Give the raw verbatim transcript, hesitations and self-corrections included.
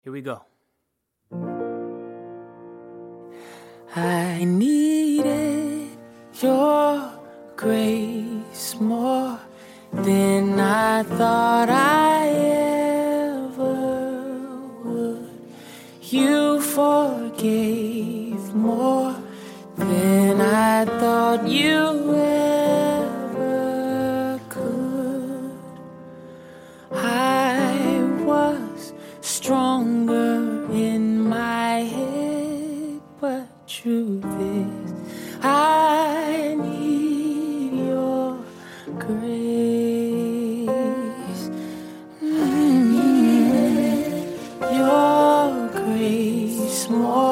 Here we go. I needed your grace more than I thought I ever would. You forgave more than I thought you ever could. I was stronger in my head, but truth is, I need your grace. Mm, your grace more